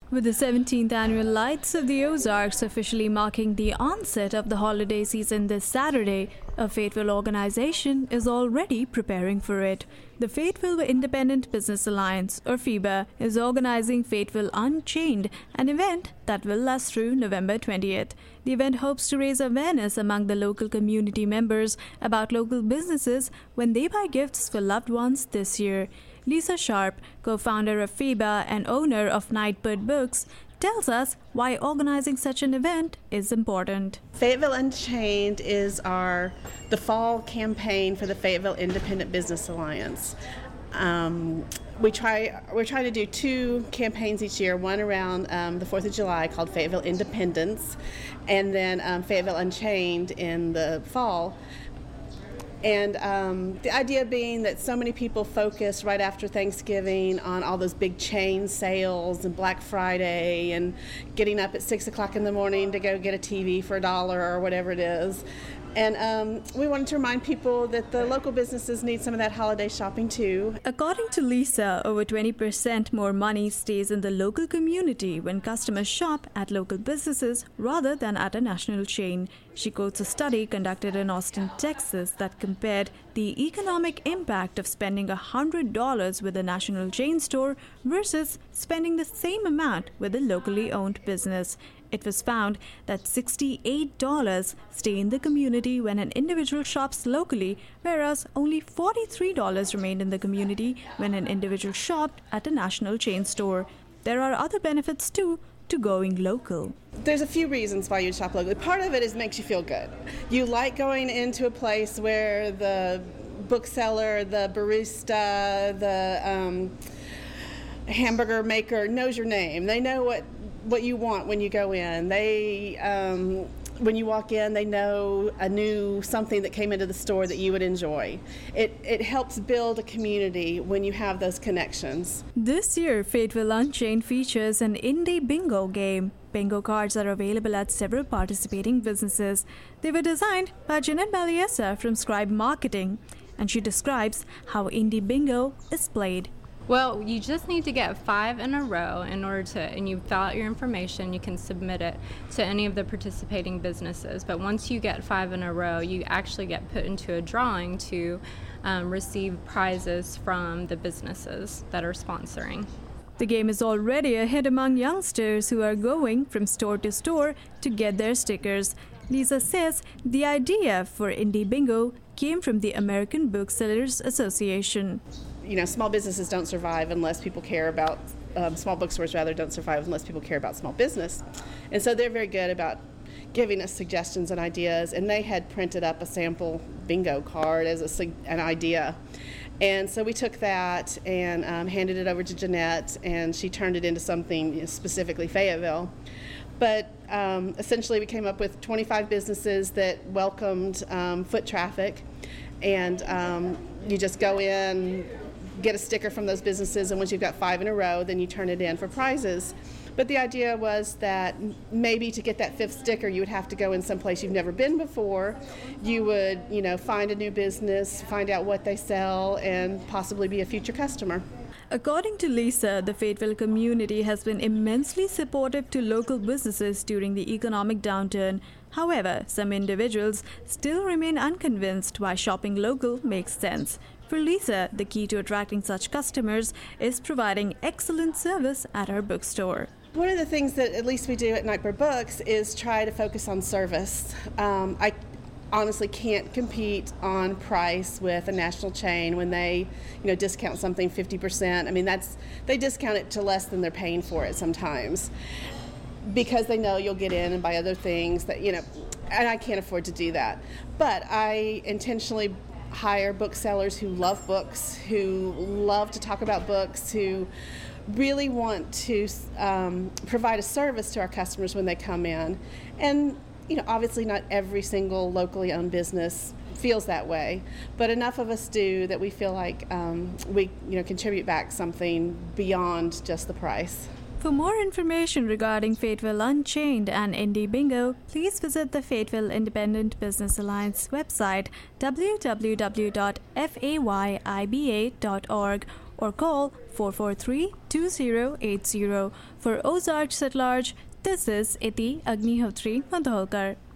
With the 17th annual Lights of the Ozarks officially marking the onset of the holiday season this Saturday, a Fayetteville organization is already preparing for it. The Fayetteville Independent Business Alliance, or FIBA, is organizing Fayetteville Unchained, an event that will last through November 20th. The event hopes to raise awareness among the local community members about local businesses when they buy gifts for loved ones this year. Lisa Sharp, co-founder of FIBA and owner of Nightbird Books, tells us why organizing such an event is important. Fayetteville Unchained is the fall campaign for the Fayetteville Independent Business Alliance. We're trying to do two campaigns each year, one around the 4th of July called Fayetteville Independence, and then Fayetteville Unchained in the fall. And the idea being that so many people focus right after Thanksgiving on all those big chain sales and Black Friday and getting up at 6 o'clock in the morning to go get a TV for $1 or whatever it is. And we wanted to remind people that the local businesses need some of that holiday shopping too. According to Lisa, over 20% more money stays in the local community when customers shop at local businesses rather than at a national chain. She quotes a study conducted in Austin, Texas that compared the economic impact of spending $100 with a national chain store versus spending the same amount with a locally owned business. It was found that $68 stay in the community when an individual shops locally, whereas only $43 remained in the community when an individual shopped at a national chain store. There are other benefits too to going local. There's a few reasons why you shop locally. Part of it is makes you feel good. You like going into a place where the bookseller, the barista, the hamburger maker knows your name. They know what you want when you go in. When you walk in, they know something that came into the store that you would enjoy. It helps build a community when you have those connections. This year, Fayetteville Unchained features an indie bingo game. Bingo cards are available at several participating businesses. They were designed by Jeanette Baliesa from Scribe Marketing, and she describes how indie bingo is played. Well, you just need to get 5 in a row and you fill out your information, you can submit it to any of the participating businesses. But once you get 5 in a row, you actually get put into a drawing to receive prizes from the businesses that are sponsoring. The game is already a hit among youngsters who are going from store to store to get their stickers. Lisa says the idea for Indie Bingo came from the American Booksellers Association. Small businesses don't survive unless people care about, small bookstores rather don't survive unless people care about small business. And so they're very good about giving us suggestions and ideas, and they had printed up a sample bingo card as an idea. And so we took that and handed it over to Jeanette, and she turned it into something specifically Fayetteville. But essentially we came up with 25 businesses that welcomed foot traffic, and you just go in, get a sticker from those businesses, and once you've got 5 in a row, then you turn it in for prizes. But the idea was that maybe to get that 5th sticker, you would have to go in someplace you've never been before. You would, find a new business, find out what they sell, and possibly be a future customer. According to Lisa, the Fayetteville community has been immensely supportive to local businesses during the economic downturn. However, some individuals still remain unconvinced why shopping local makes sense. For Lisa, the key to attracting such customers is providing excellent service at her bookstore. One of the things that at least we do at Nightbird Books is try to focus on service. I honestly can't compete on price with a national chain when they, discount something 50%. I mean, they discount it to less than they're paying for it sometimes, because they know you'll get in and buy other things that, and I can't afford to do that. But I intentionally hire booksellers who love books, who love to talk about books, who really want to provide a service to our customers when they come in. And obviously not every single locally owned business feels that way, but enough of us do that we feel like we contribute back something beyond just the price. For more information regarding Fayetteville Unchained and Indie Bingo, please visit the Fayetteville Independent Business Alliance website, www.fayiba.org, or call 443-2080. For Ozarks at Large, this is Iti Agnihotri Madholkar.